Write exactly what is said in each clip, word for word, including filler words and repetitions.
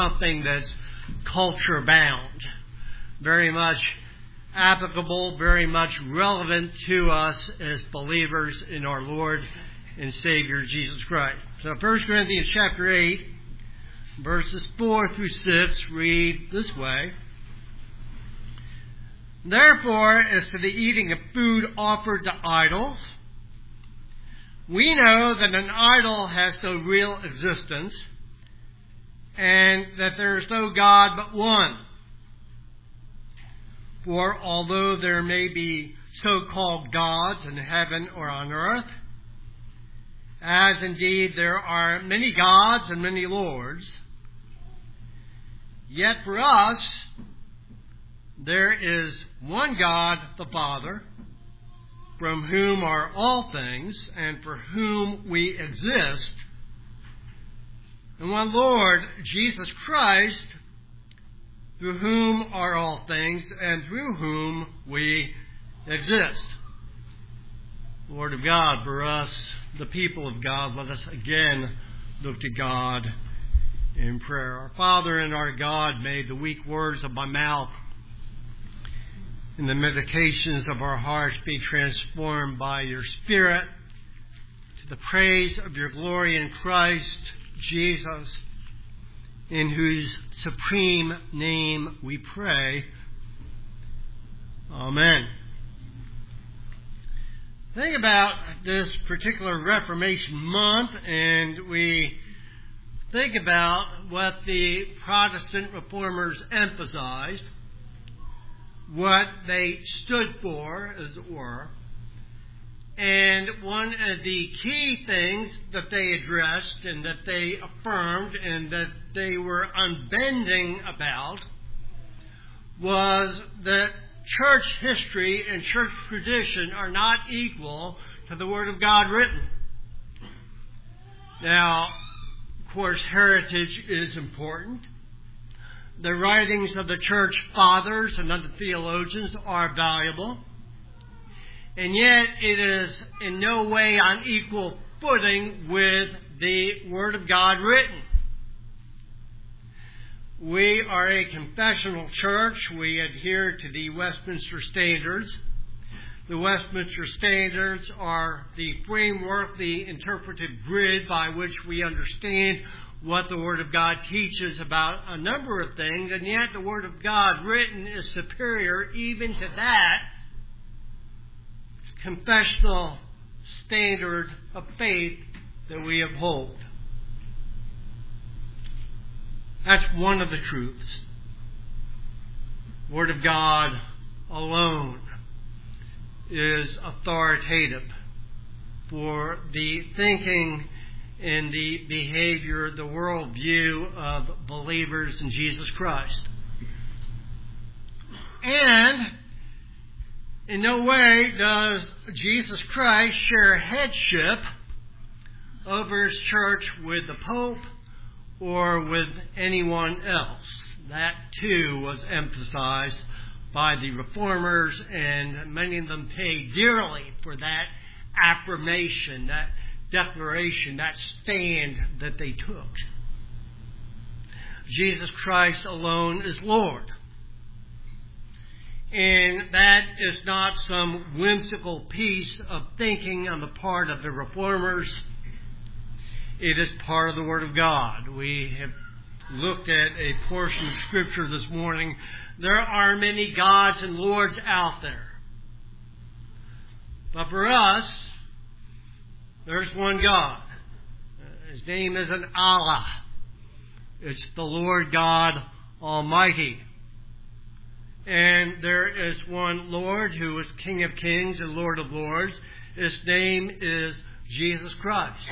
something that's culture bound, very much applicable, very much relevant to us as believers in our Lord and Savior Jesus Christ. So First Corinthians chapter eight, verses four through six read this way. Therefore, as to the eating of food offered to idols, we know that an idol has no real existence, and that there is no God but one. For although there may be so-called gods in heaven or on earth, as indeed there are many gods and many lords, yet for us there is one God, the Father, from whom are all things, and for whom we exist, and one Lord, Jesus Christ, through whom are all things, and through whom we exist. The Word of God for us, the people of God. Let us again look to God in prayer. Our Father and our God, may the weak words of my mouth and the meditations of our hearts be transformed by your Spirit to the praise of your glory in Christ Jesus, in whose supreme name we pray. Amen. Think about this particular Reformation month, and we think about what the Protestant reformers emphasized, what they stood for, as it were. And one of the key things that they addressed and that they affirmed and that they were unbending about was that church history and church tradition are not equal to the Word of God written. Now, of course, heritage is important. The writings of the church fathers and other theologians are valuable. And yet it is in no way on equal footing with the Word of God written. We are a confessional church. We adhere to the Westminster Standards. The Westminster Standards are the framework, the interpretive grid by which we understand what the Word of God teaches about a number of things, and yet the Word of God written is superior even to that confessional standard of faith that we uphold. That's one of the truths. The Word of God alone is authoritative for the thinking and the behavior, the worldview of believers in Jesus Christ. And in no way does Jesus Christ share headship over his church with the Pope or with anyone else. That too was emphasized by the reformers, and many of them paid dearly for that affirmation, that declaration, that stand that they took. Jesus Christ alone is Lord. And that is not some whimsical piece of thinking on the part of the reformers. It is part of the Word of God. We have looked at a portion of Scripture this morning. There are many gods and lords out there. But for us, there's one God. His name isn't Allah. It's the Lord God Almighty. And there is one Lord who is King of Kings and Lord of Lords. His name is Jesus Christ.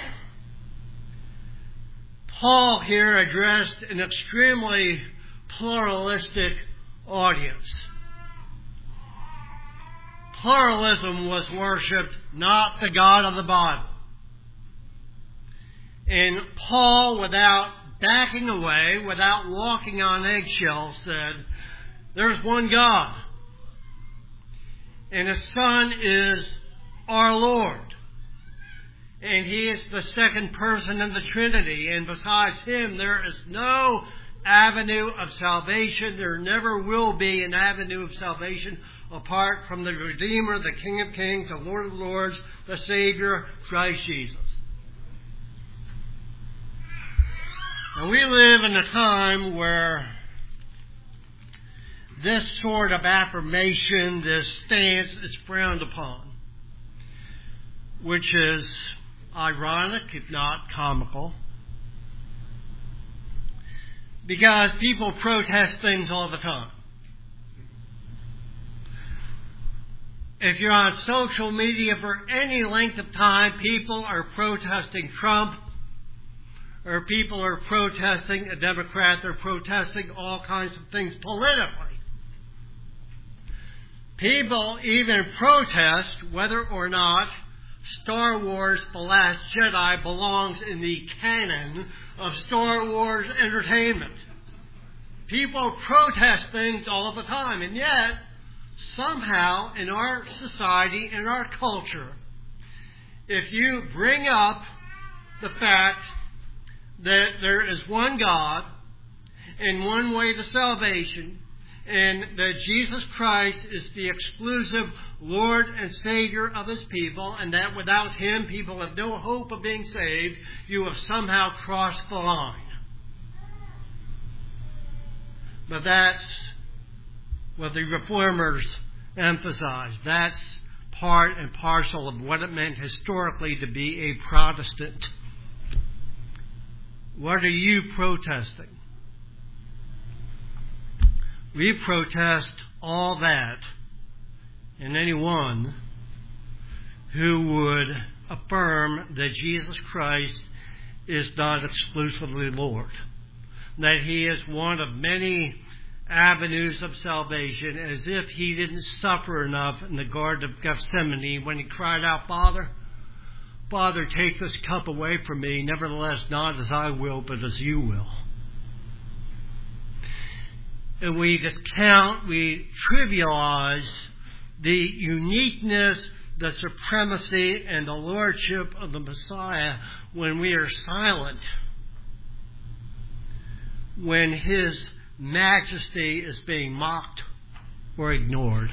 Paul here addressed an extremely pluralistic audience. Pluralism was worshipped, not the God of the Bible. And Paul, without backing away, without walking on eggshells, said, there's one God. And His Son is our Lord. And He is the second person in the Trinity. And besides Him, there is no avenue of salvation. There never will be an avenue of salvation apart from the Redeemer, the King of Kings, the Lord of Lords, the Savior, Christ Jesus. And we live in a time where this sort of affirmation, this stance is frowned upon, which is ironic, if not comical, because people protest things all the time. If you're on social media for any length of time, people are protesting Trump, or people are protesting a Democrat, they're protesting all kinds of things politically. People even protest whether or not Star Wars The Last Jedi belongs in the canon of Star Wars entertainment. People protest things all the time, and yet, somehow, in our society, in our culture, if you bring up the fact that there is one God and one way to salvation, and that Jesus Christ is the exclusive Lord and Savior of His people, and that without Him people have no hope of being saved, you have somehow crossed the line. But that's what the Reformers emphasized. That's part and parcel of what it meant historically to be a Protestant. What are you protesting? We protest all that and anyone who would affirm that Jesus Christ is not exclusively Lord, that He is one of many avenues of salvation, as if He didn't suffer enough in the Garden of Gethsemane when He cried out, Father, Father, take this cup away from me, nevertheless not as I will, but as You will. And we discount, we trivialize the uniqueness, the supremacy, and the lordship of the Messiah when we are silent, when His majesty is being mocked or ignored.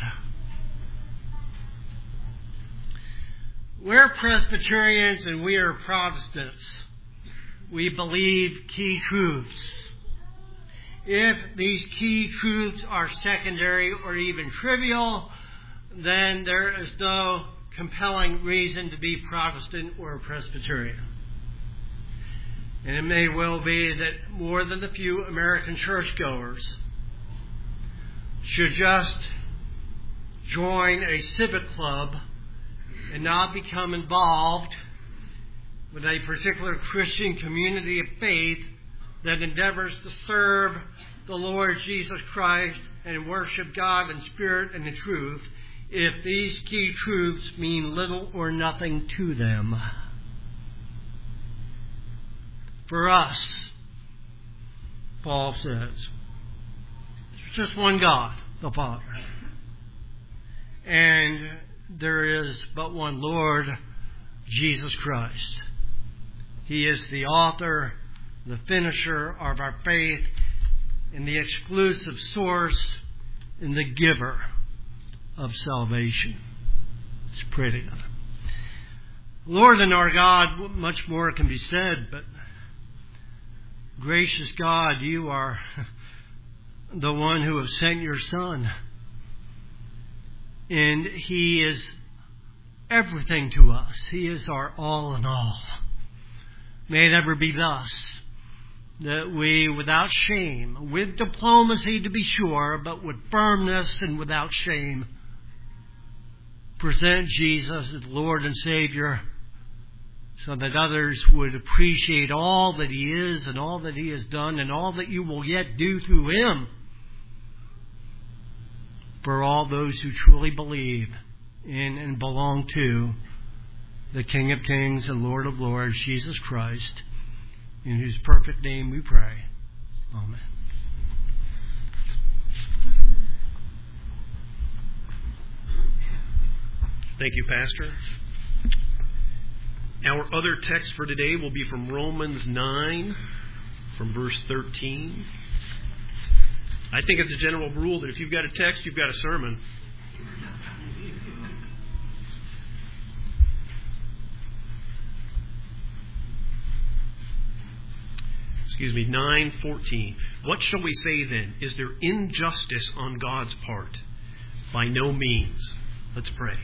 We're Presbyterians and we are Protestants. We believe key truths. If these key truths are secondary or even trivial, then there is no compelling reason to be Protestant or Presbyterian. And it may well be that more than a few American churchgoers should just join a civic club and not become involved with a particular Christian community of faith that endeavors to serve the Lord Jesus Christ and worship God in spirit and in truth, if these key truths mean little or nothing to them. For us, Paul says, there's just one God, the Father. And there is but one Lord, Jesus Christ. He is the author, the finisher of our faith, and the exclusive source and the giver of salvation. Let's pray together. Lord and our God, much more can be said, but gracious God, You are the one who has sent Your Son. And He is everything to us. He is our all in all. May it ever be thus, that we, without shame, with diplomacy to be sure, but with firmness and without shame, present Jesus as Lord and Savior, so that others would appreciate all that He is and all that He has done and all that You will yet do through Him for all those who truly believe in and belong to the King of Kings and Lord of Lords, Jesus Christ, in whose perfect name we pray. Amen. Thank you, Pastor. Our other text for today will be from Romans nine, from verse thirteen. I think it's a general rule that if you've got a text, you've got a sermon. Excuse me, nine fourteen. What shall we say then? Is there injustice on God's part? By no means. Let's pray.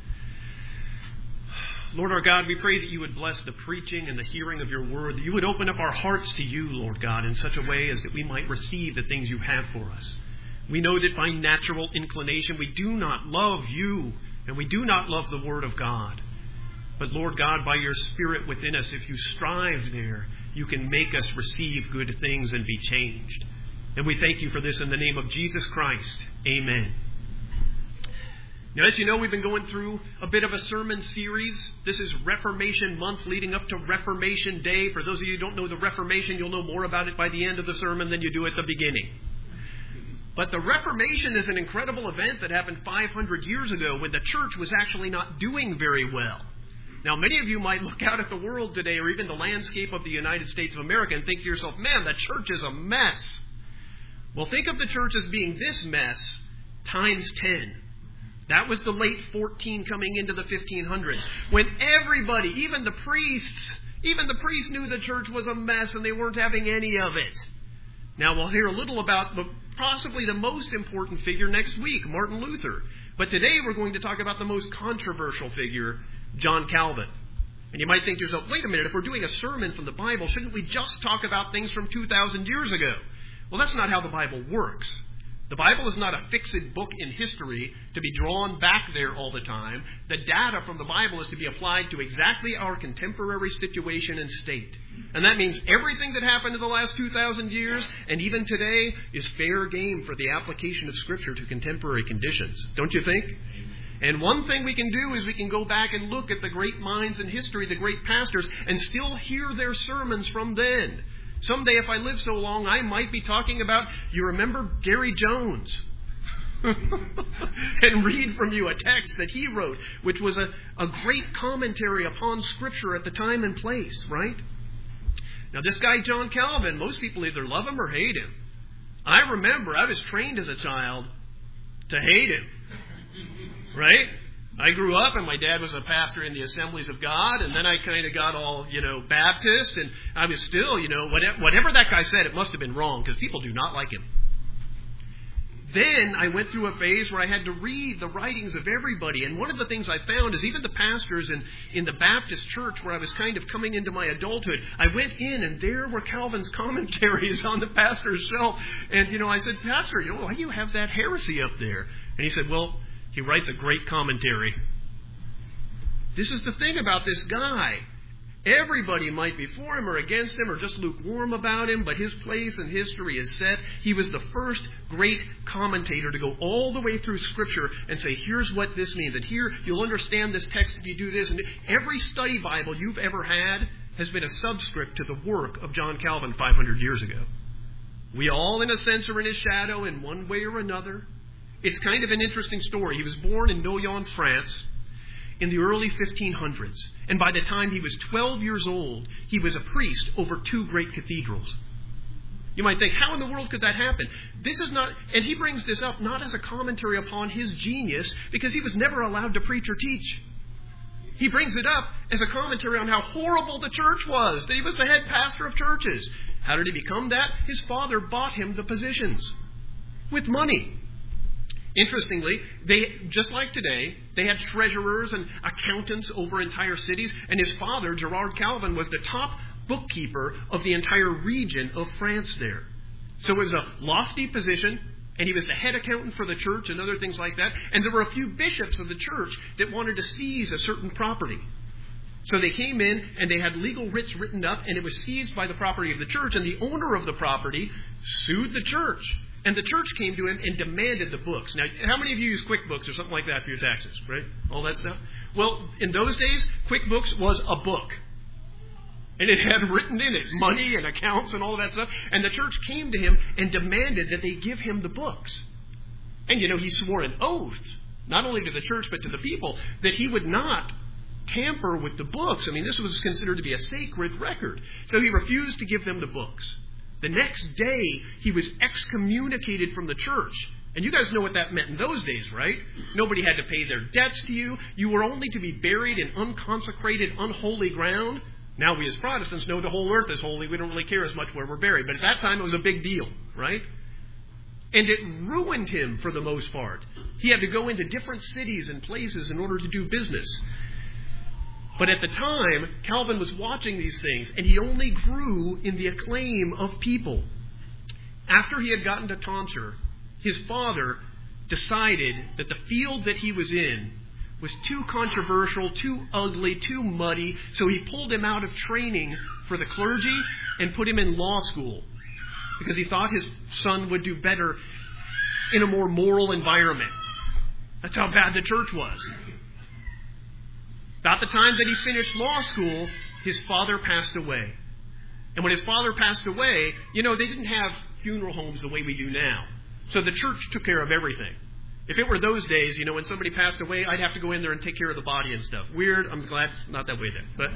Lord our God, we pray that you would bless the preaching and the hearing of your word, that you would open up our hearts to you, Lord God, in such a way as that we might receive the things you have for us. We know that by natural inclination we do not love you, and we do not love the word of God. But Lord God, by your Spirit within us, if you strive there, you can make us receive good things and be changed. And we thank you for this in the name of Jesus Christ. Amen. Now, as you know, we've been going through a bit of a sermon series. This is Reformation Month leading up to Reformation Day. For those of you who don't know the Reformation, you'll know more about it by the end of the sermon than you do at the beginning. But the Reformation is an incredible event that happened five hundred years ago when the church was actually not doing very well. Now, many of you might look out at the world today or even the landscape of the United States of America and think to yourself, man, the church is a mess. Well, think of the church as being this mess times ten. That was the late fourteen coming into the fifteen hundreds, when everybody, even the priests, even the priests knew the church was a mess and they weren't having any of it. Now, we'll hear a little about the, possibly the most important figure next week, Martin Luther. But today we're going to talk about the most controversial figure, John Calvin. And you might think to yourself, wait a minute, if we're doing a sermon from the Bible, shouldn't we just talk about things from two thousand years ago? Well, that's not how the Bible works. The Bible is not a fixed book in history to be drawn back there all the time. The data from the Bible is to be applied to exactly our contemporary situation and state. And that means everything that happened in the last two thousand years, and even today, is fair game for the application of Scripture to contemporary conditions. Don't you think? And one thing we can do is we can go back and look at the great minds in history, the great pastors, and still hear their sermons from then. Someday, if I live so long, I might be talking about, you remember Gary Jones? And read from you a text that he wrote, which was a, a great commentary upon Scripture at the time and place, right? Now, this guy, John Calvin, most people either love him or hate him. I remember I was trained as a child to hate him, right? I grew up and my dad was a pastor in the Assemblies of God, and then I kind of got all, you know, Baptist, and I was still, you know, whatever, whatever that guy said, it must have been wrong because people do not like him. Then I went through a phase where I had to read the writings of everybody, and one of the things I found is even the pastors in, in the Baptist church where I was kind of coming into my adulthood, I went in and there were Calvin's commentaries on the pastor's shelf, and, you know, I said, Pastor, you know, why do you have that heresy up there? And he said, well, he writes a great commentary. This is the thing about this guy. Everybody might be for him or against him or just lukewarm about him, but his place in history is set. He was the first great commentator to go all the way through Scripture and say, here's what this means. And here, you'll understand this text if you do this. And every study Bible you've ever had has been a subscript to the work of John Calvin five hundred years ago. We all, in a sense, are in his shadow in one way or another. It's kind of an interesting story. He was born in Noyon, France, in the early fifteen hundreds. And by the time he was twelve years old, he was a priest over two great cathedrals. You might think, how in the world could that happen? This is not, and he brings this up not as a commentary upon his genius, because he was never allowed to preach or teach. He brings it up as a commentary on how horrible the church was, that he was the head pastor of churches. How did he become that? His father bought him the positions with money. Interestingly, they, just like today, they had treasurers and accountants over entire cities, and his father, Gerard Calvin, was the top bookkeeper of the entire region of France there. So it was a lofty position, and he was the head accountant for the church and other things like that, and there were a few bishops of the church that wanted to seize a certain property. So they came in, and they had legal writs written up, and it was seized by the property of the church, and the owner of the property sued the church. And the church came to him and demanded the books. Now, how many of you use QuickBooks or something like that for your taxes, right? All that stuff? Well, in those days, QuickBooks was a book. And it had written in it money and accounts and all of that stuff. And the church came to him and demanded that they give him the books. And, you know, he swore an oath, not only to the church but to the people, that he would not tamper with the books. I mean, this was considered to be a sacred record. So he refused to give them the books. The next day, he was excommunicated from the church. And you guys know what that meant in those days, right? Nobody had to pay their debts to you. You were only to be buried in unconsecrated, unholy ground. Now we as Protestants know the whole earth is holy. We don't really care as much where we're buried. But at that time, it was a big deal, right? And it ruined him for the most part. He had to go into different cities and places in order to do business. But at the time, Calvin was watching these things, and he only grew in the acclaim of people. After he had gotten to tonsure, his father decided that the field that he was in was too controversial, too ugly, too muddy, so he pulled him out of training for the clergy and put him in law school because he thought his son would do better in a more moral environment. That's how bad the church was. About the time that he finished law school, his father passed away. And when his father passed away, you know, they didn't have funeral homes the way we do now. So the church took care of everything. If it were those days, you know, when somebody passed away, I'd have to go in there and take care of the body and stuff. Weird. I'm glad it's not that way then. But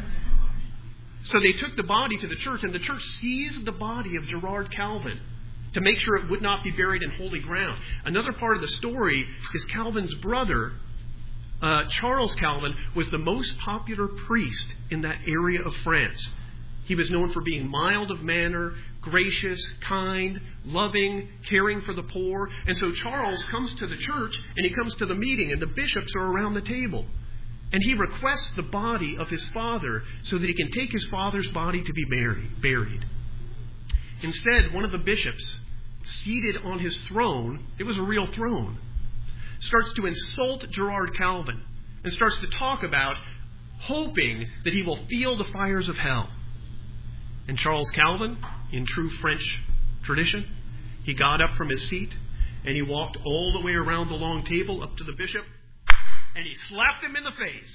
so they took the body to the church, and the church seized the body of Gerard Calvin to make sure it would not be buried in holy ground. Another part of the story is Calvin's brother, uh, Charles Calvin, was the most popular priest in that area of France. He was known for being mild of manner, gracious, kind, loving, caring for the poor. And so Charles comes to the church, and he comes to the meeting, and the bishops are around the table. And he requests the body of his father so that he can take his father's body to be buried. Instead, one of the bishops, seated on his throne, it was a real throne, starts to insult Gerard Calvin and starts to talk about hoping that he will feel the fires of hell. And Charles Calvin, in true French tradition, he got up from his seat and he walked all the way around the long table up to the bishop and he slapped him in the face.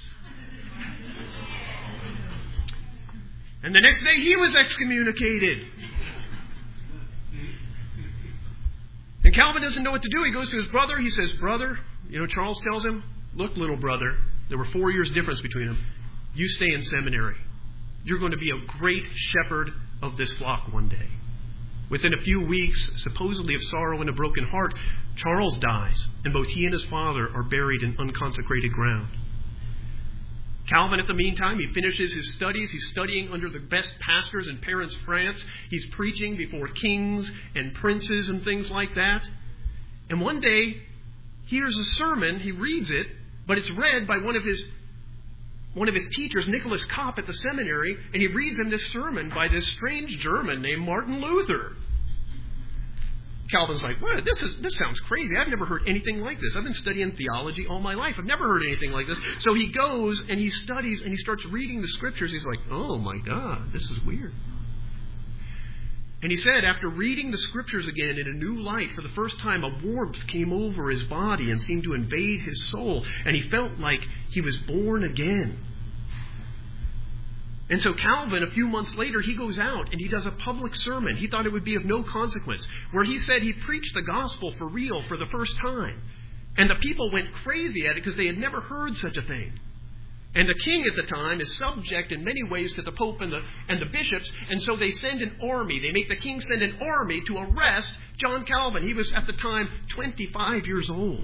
And the next day he was excommunicated. And Calvin doesn't know what to do. He goes to his brother. He says, brother, you know, Charles tells him, look, little brother, there were four years difference between them. You stay in seminary. You're going to be a great shepherd of this flock one day. Within a few weeks, supposedly of sorrow and a broken heart, Charles dies, and both he and his father are buried in unconsecrated ground. Calvin, at the meantime, he finishes his studies. He's studying under the best pastors in Paris, France. He's preaching before kings and princes and things like that. And one day, he hears a sermon. He reads it, but it's read by one of his one of his teachers, Nicholas Kopp, at the seminary, and he reads him this sermon by this strange German named Martin Luther. Calvin's like, what? This is this sounds crazy. I've never heard anything like this. I've been studying theology all my life. I've never heard anything like this. So he goes and he studies and he starts reading the scriptures. He's like, oh my God, this is weird. And he said, after reading the scriptures again in a new light, for the first time, a warmth came over his body and seemed to invade his soul. And he felt like he was born again. And so Calvin, a few months later, he goes out and he does a public sermon. He thought it would be of no consequence, where he said he preached the gospel for real for the first time. And the people went crazy at it because they had never heard such a thing. And the king at the time is subject in many ways to the Pope and the, and the bishops, and so they send an army. They make the king send an army to arrest John Calvin. He was at the time twenty-five years old.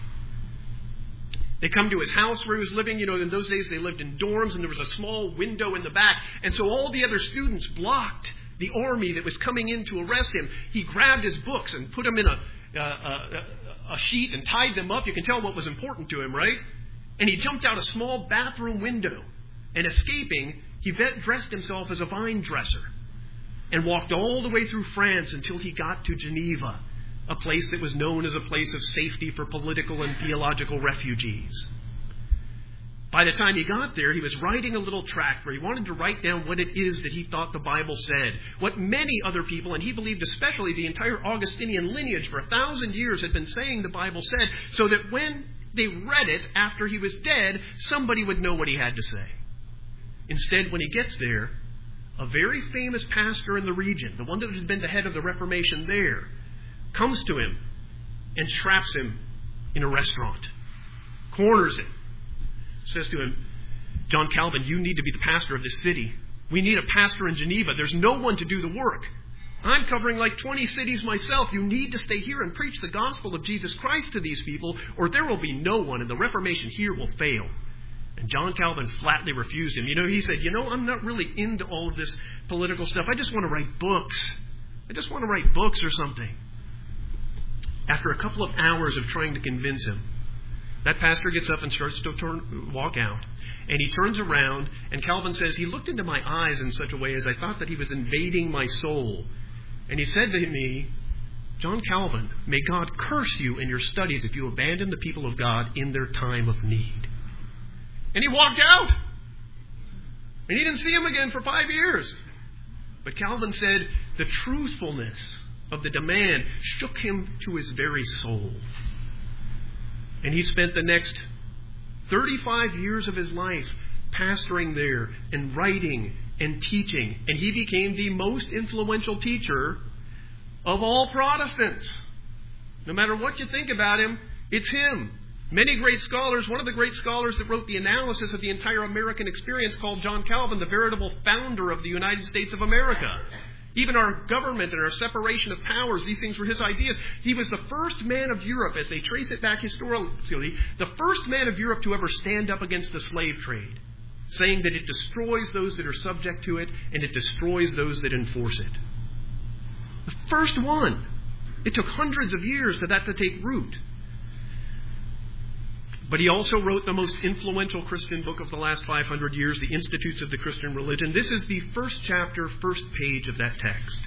They come to his house where he was living. You know, in those days they lived in dorms, and there was a small window in the back. And so all the other students blocked the army that was coming in to arrest him. He grabbed his books and put them in a, uh, a, a sheet and tied them up. You can tell what was important to him, right? And he jumped out a small bathroom window. And escaping, he dressed himself as a vine dresser and walked all the way through France until he got to Geneva, a place that was known as a place of safety for political and theological refugees. By the time he got there, he was writing a little tract where he wanted to write down what it is that he thought the Bible said. What many other people, and he believed especially the entire Augustinian lineage for a thousand years had been saying the Bible said, so that when they read it after he was dead, somebody would know what he had to say. Instead, when he gets there, a very famous pastor in the region, the one that had been the head of the Reformation there, comes to him and traps him in a restaurant, corners him, says to him, John Calvin, you need to be the pastor of this city. We need a pastor in Geneva. There's no one to do the work. I'm covering like twenty cities myself. You need to stay here and preach the gospel of Jesus Christ to these people, or there will be no one, and the Reformation here will fail. And John Calvin flatly refused him. You know, he said, you know, I'm not really into all of this political stuff. I just want to write books. I just want to write books or something. After a couple of hours of trying to convince him, that pastor gets up and starts to turn, walk out. And he turns around, and Calvin says, he looked into my eyes in such a way as I thought that he was invading my soul. And he said to me, John Calvin, may God curse you in your studies if you abandon the people of God in their time of need. And he walked out. And he didn't see him again for five years. But Calvin said the truthfulness of the demand shook him to his very soul. And he spent the next thirty-five years of his life pastoring there and writing and teaching. And he became the most influential teacher of all Protestants. No matter what you think about him, it's him. Many great scholars, one of the great scholars that wrote the analysis of the entire American experience called John Calvin the veritable founder of the United States of America. Even our government and our separation of powers, these things were his ideas. He was the first man of Europe, as they trace it back historically, the first man of Europe to ever stand up against the slave trade, saying that it destroys those that are subject to it and it destroys those that enforce it. The first one. It took hundreds of years for that to take root. But he also wrote the most influential Christian book of the last five hundred years, The Institutes of the Christian Religion. This is the first chapter, first page of that text.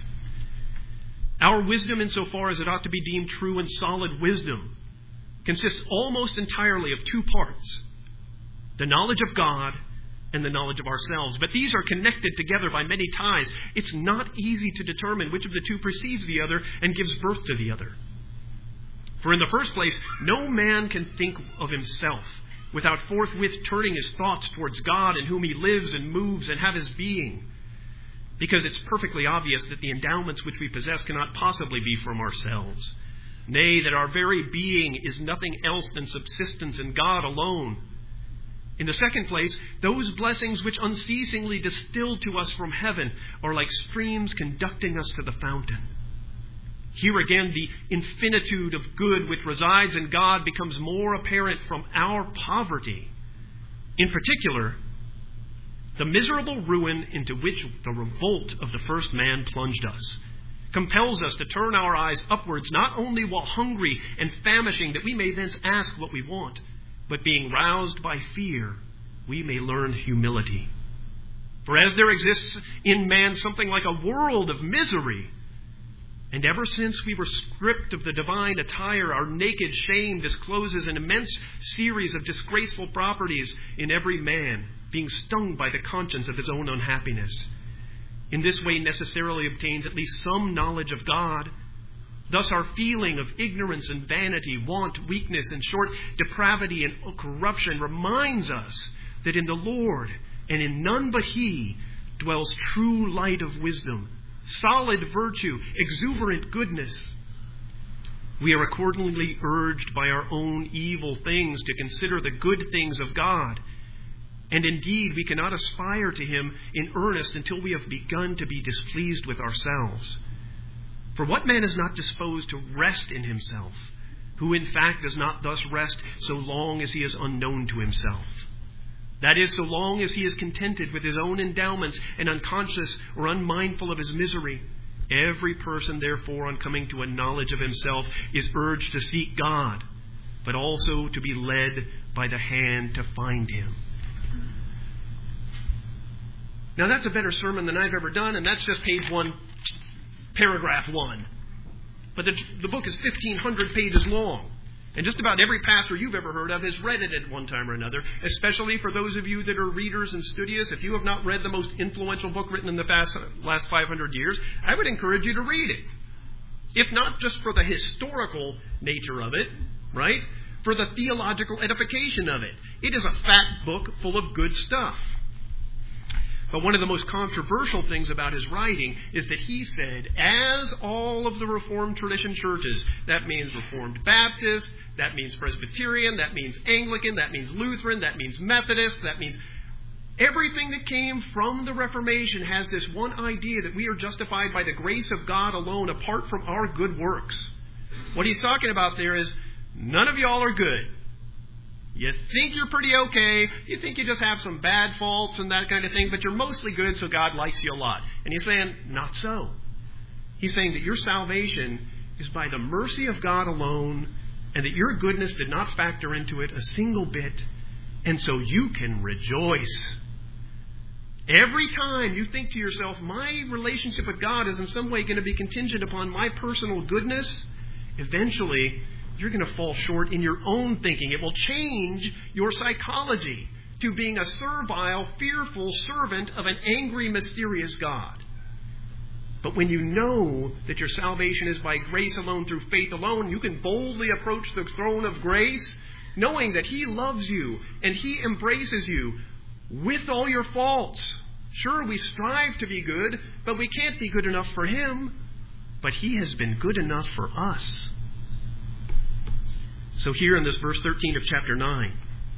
Our wisdom, insofar as it ought to be deemed true and solid wisdom, consists almost entirely of two parts: the knowledge of God and the knowledge of ourselves. But these are connected together by many ties. It's not easy to determine which of the two precedes the other and gives birth to the other. For in the first place, no man can think of himself without forthwith turning his thoughts towards God, in whom he lives and moves and have his being. Because it's perfectly obvious that the endowments which we possess cannot possibly be from ourselves. Nay, that our very being is nothing else than subsistence in God alone. In the second place, those blessings which unceasingly distill to us from heaven are like streams conducting us to the fountain. Here again, the infinitude of good which resides in God becomes more apparent from our poverty. In particular, the miserable ruin into which the revolt of the first man plunged us compels us to turn our eyes upwards, not only while hungry and famishing that we may thence ask what we want, but being roused by fear, we may learn humility. For as there exists in man something like a world of misery, and ever since we were stripped of the divine attire, our naked shame discloses an immense series of disgraceful properties in every man, being stung by the conscience of his own unhappiness. In this way necessarily obtains at least some knowledge of God. Thus our feeling of ignorance and vanity, want, weakness, in short, depravity and corruption reminds us that in the Lord, and in none but He, dwells true light of wisdom, solid virtue, exuberant goodness. We are accordingly urged by our own evil things to consider the good things of God. And indeed, we cannot aspire to Him in earnest until we have begun to be displeased with ourselves. For what man is not disposed to rest in himself, who in fact does not thus rest so long as he is unknown to himself? That is, so long as he is contented with his own endowments and unconscious or unmindful of his misery. Every person, therefore, on coming to a knowledge of himself, is urged to seek God, but also to be led by the hand to find Him. Now that's a better sermon than I've ever done, and that's just page one, paragraph one. But the, the book is fifteen hundred pages long. And just about every pastor you've ever heard of has read it at one time or another, especially for those of you that are readers and studious. If you have not read the most influential book written in the past, last five hundred years, I would encourage you to read it. If not just for the historical nature of it, right? For the theological edification of it. It is a fat book full of good stuff. But one of the most controversial things about his writing is that he said, as all of the Reformed tradition churches, that means Reformed Baptist, that means Presbyterian, that means Anglican, that means Lutheran, that means Methodist, that means Everything that came from the Reformation has this one idea that we are justified by the grace of God alone, apart from our good works. What he's talking about there is, none of y'all are good. You think you're pretty okay. You think you just have some bad faults and that kind of thing, but you're mostly good, so God likes you a lot. And he's saying, not so. He's saying that your salvation is by the mercy of God alone, and that your goodness did not factor into it a single bit, and so you can rejoice. Every time you think to yourself, my relationship with God is in some way going to be contingent upon my personal goodness, eventually you're going to fall short in your own thinking. It will change your psychology to being a servile, fearful servant of an angry, mysterious God. But when you know that your salvation is by grace alone, through faith alone, you can boldly approach the throne of grace, knowing that He loves you and He embraces you with all your faults. Sure, we strive to be good, but we can't be good enough for Him. But He has been good enough for us. So here in this verse thirteen of chapter nine,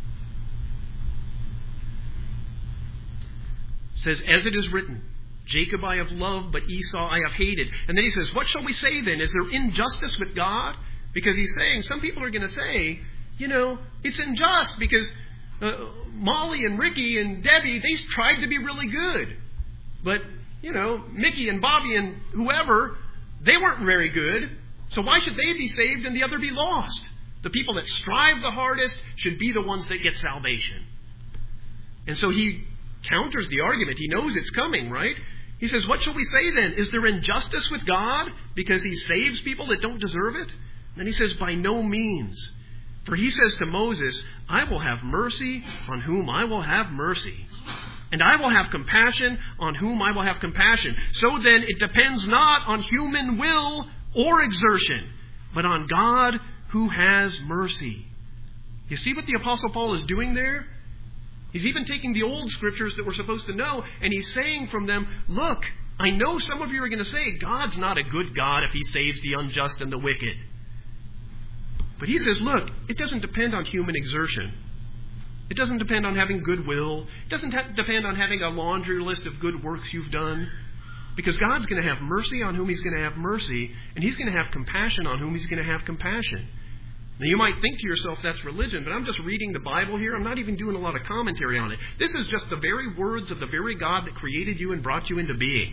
it says, as it is written, Jacob I have loved, but Esau I have hated. And then he says, what shall we say then? Is there injustice with God? Because he's saying, some people are going to say, you know, it's unjust because uh, Molly and Ricky and Debbie, they tried to be really good. But, you know, Mickey and Bobby and whoever, they weren't very good. So why should they be saved and the other be lost? The people that strive the hardest should be the ones that get salvation. And so he counters the argument. He knows it's coming, right? He says, what shall we say then? Is there injustice with God because He saves people that don't deserve it? And then he says, by no means. For He says to Moses, I will have mercy on whom I will have mercy. And I will have compassion on whom I will have compassion. So then it depends not on human will or exertion, but on God who has mercy. You see what the Apostle Paul is doing there? He's even taking the old scriptures that we're supposed to know, and he's saying from them, look, I know some of you are going to say, God's not a good God if He saves the unjust and the wicked. But he says, look, it doesn't depend on human exertion. It doesn't depend on having goodwill. It doesn't ha- depend on having a laundry list of good works you've done. Because God's going to have mercy on whom He's going to have mercy, and He's going to have compassion on whom He's going to have compassion. Now, you might think to yourself that's religion, but I'm just reading the Bible here. I'm not even doing a lot of commentary on it. This is just the very words of the very God that created you and brought you into being.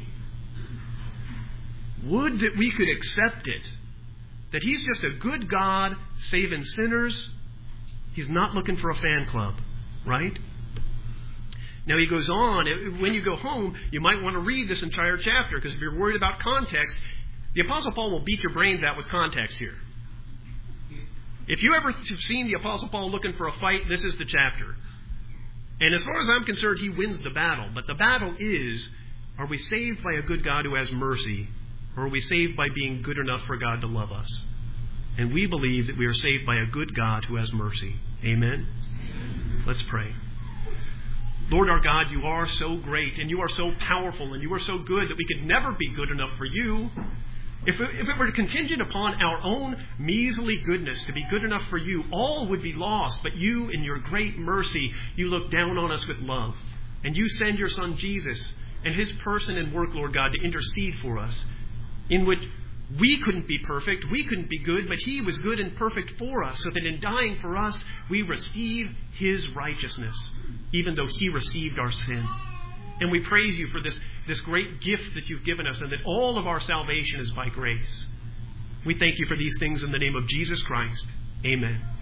Would that we could accept it, that He's just a good God saving sinners. He's not looking for a fan club, right? Now he goes on, when you go home, you might want to read this entire chapter, because if you're worried about context, the Apostle Paul will beat your brains out with context here. If you ever have seen the Apostle Paul looking for a fight, this is the chapter. And as far as I'm concerned, he wins the battle. But the battle is, are we saved by a good God who has mercy, or are we saved by being good enough for God to love us? And we believe that we are saved by a good God who has mercy. Amen? Let's pray. Lord our God, You are so great, and You are so powerful, and You are so good that we could never be good enough for You. If it, if it were contingent upon our own measly goodness to be good enough for You, all would be lost. But You, in Your great mercy, You look down on us with love. And You send Your Son Jesus and His person and work, Lord God, to intercede for us, in which we couldn't be perfect, we couldn't be good, but He was good and perfect for us, so that in dying for us, we receive His righteousness, even though He received our sin. And we praise You for this, this great gift that You've given us, and that all of our salvation is by grace. We thank You for these things in the name of Jesus Christ. Amen.